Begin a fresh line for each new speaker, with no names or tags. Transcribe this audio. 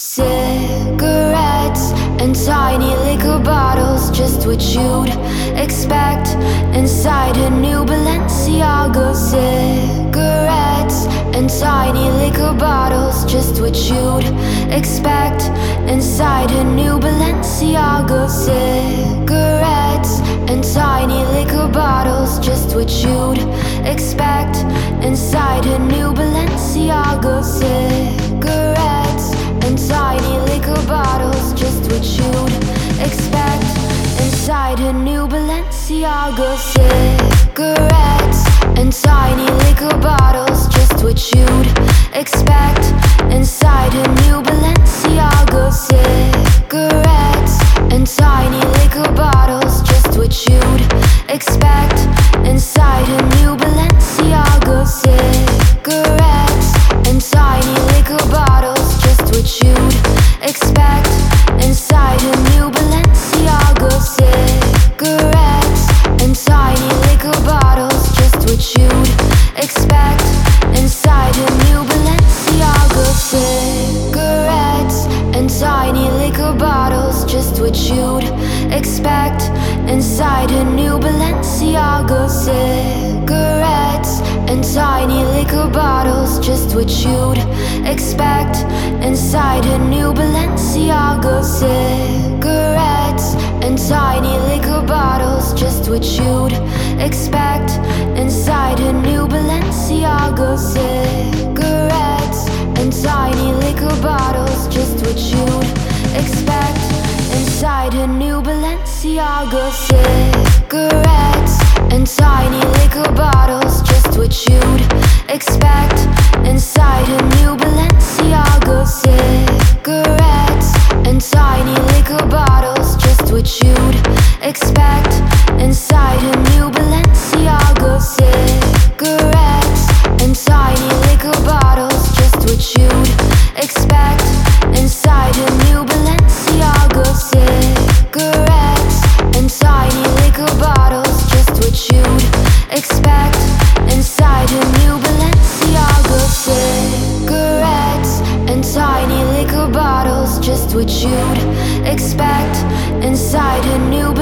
Cigarettes and tiny liquor bottles, just what you'd expect inside a new Balenciaga. Cigarettes and tiny liquor bottles, just what you'd expect inside a new Balenciaga. Cigarettes and tiny liquor bottles, just what you'd expect inside a new Balenciaga. Cigarettes and tiny liquor bottles, just what you'd expect inside a new Balenciaga. Cigarettes and tiny liquor bottles, just what you'd expect inside a new Balenciaga. Cigarettes and tiny liquor bottles, just what you'd expect inside a new Balenciaga. Cigarettes and tiny liquor bottles, just what you'd expect inside a new Balenciaga. Cigarettes and tiny liquor bottles, just what you'd expect inside a new Balenciaga. Cigarettes and tiny liquor bottles, just what you'd expect inside a new Balenciaga. Cigarettes and tiny liquor bottles, just what you'd expect inside a new Balenciaga. Cigarettes and tiny liquor bottles, just what you'd expect inside a new Balenciaga. Cigarettes and tiny liquor bottles, just what you'd expect inside a new Balenciaga. Cigarettes and tiny liquor bottles, just what you'd expect inside a new Balenciaga. Cigarettes and tiny liquor bottles, just what you'd expect inside a new Balenciaga. Cigarettes and tiny liquor bottles, just what you'd expect inside a new Balenciaga. Cigarettes and tiny liquor bottles, just what you'd expect inside a new Balenciaga. Cigarettes and tiny liquor bottles, just what you'd expect inside a new